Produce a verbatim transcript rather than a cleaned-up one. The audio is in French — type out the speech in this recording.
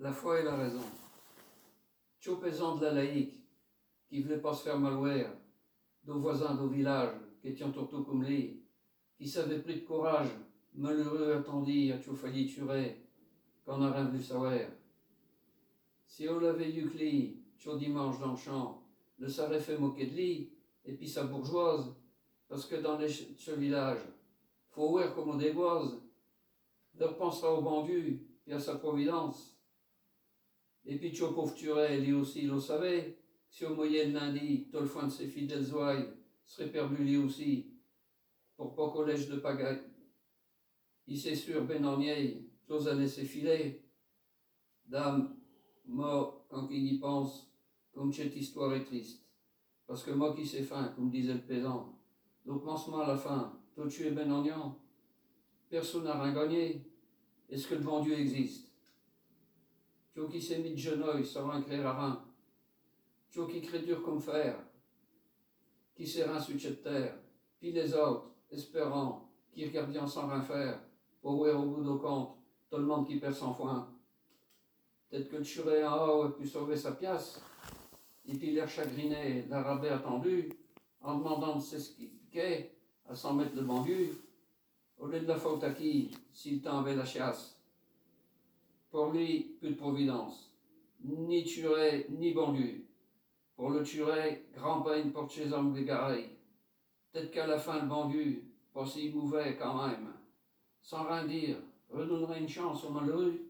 la foi et la raison. Tcho pesant de la laïque, qui voulait pas se faire malware, d'aux voisins d'au village, qui étaient surtout comme lui, qui savait pris de courage, malheureux attendit à tcho failli tuer, qu'on a rien voulu savoir. Si on l'avait eu que lui, tcho dimanche dans le champ, le s'aurait fait moquer de lui, et puis sa bourgeoise, parce que dans les, ce village, faut voir comme on déboise, de repensera au bon Dieu, et à sa providence. Et puis tcho pauvre turet, lui aussi, il le savait, si au moyen de lundi, tout le foin de ses fidèles ouailles serait perdu lui aussi, pour pas collège de pagaille. Il s'est sûr, ben en vieille, chose à laisser filer. Dame, moi, quand il y pense, comme cette histoire est triste. Parce que moi qui sais faim, comme disait le paysan. Donc, commencement à la fin, tout tu es ben oignon. Personne n'a rien gagné. Est-ce que le bon Dieu existe? Tu qui s'est mis de genouille sans rien créer à rien. Tu qui crée dur comme fer. Qui s'est rien sur cette terre. Puis les autres, espérant, qui regardent sans rien faire, pour voir au bout du compte, tout le monde qui perd son foin. Peut-être que le churet en haut a pu sauver sa pièce, et puis l'air chagriné, la rabais attendu, en demandant de s'expliquer à s'en mettre le bon Dieu, au lieu de la faute à qui, s'il tombait la chasse. Pour lui, plus de providence, ni turet, ni bon Dieu. Pour le turet, grand peine porte chez hommes égarés. Peut-être qu'à la fin, le bon Dieu, pas si mauvais quand même, sans rien dire, redonnerait une chance au malheureux.